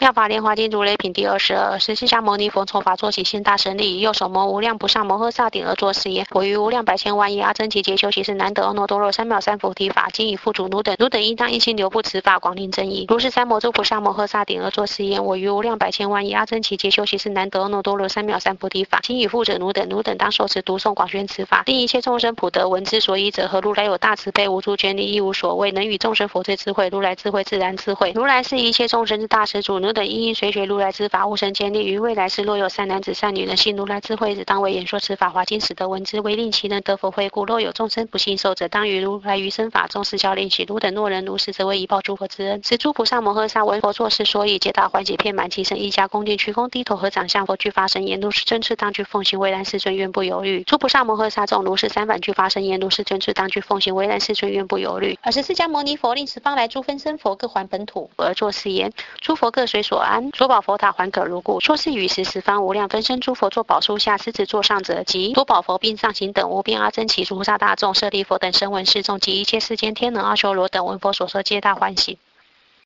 下法莲华经如来品第22，是释迦牟尼佛从法座起现大神力，右手摩无量不上摩诃萨顶而作是言：我于无量百千万亿阿僧祇劫修习是难得阿耨多罗三藐三菩提法，今以付嘱汝等应当一心留步此法，广令真意。如是三摩诸菩萨摩诃萨顶而作是言：我于无量百千万亿阿僧祇劫修习是难得阿耨多罗三藐三菩提法，今以付者汝等当受持读诵广宣此法，令一切众生普得闻之所以者何？如来有大慈悲，无诸眷力，亦无所谓，能与众生佛最智慧。如来智慧自然智慧，如来是一切众生之大施主。汝等应随学如来之法，无生坚力。于未来世若有善男子善女人信如来智慧者，当为演说此法华经，使得闻之，为令其人得佛慧故。若有众生不信受者，当于如来于生法中示教练习。汝等若人如是，则为以报诸佛之恩。此诸菩萨摩诃萨闻佛作是说意，皆大欢喜，遍满其身，一家恭敬，鞠躬低头，合掌向佛具发声言：如是真次当具奉行，为然世尊愿不犹豫。诸菩萨摩诃萨众如是三反具发声言：如是真次当具奉行，为然世尊愿不犹豫。尔时释迦牟尼佛令十方来诸分身佛各还本土而作是言：诸佛各随所安，所宝佛塔还可如故。说是语时，十方无量分身诸佛坐宝树下，狮子座上者及多宝佛并上行等无边阿僧祇菩萨大众舍利佛等声闻世众及一切世间天人阿修罗等闻佛所说，皆大欢喜。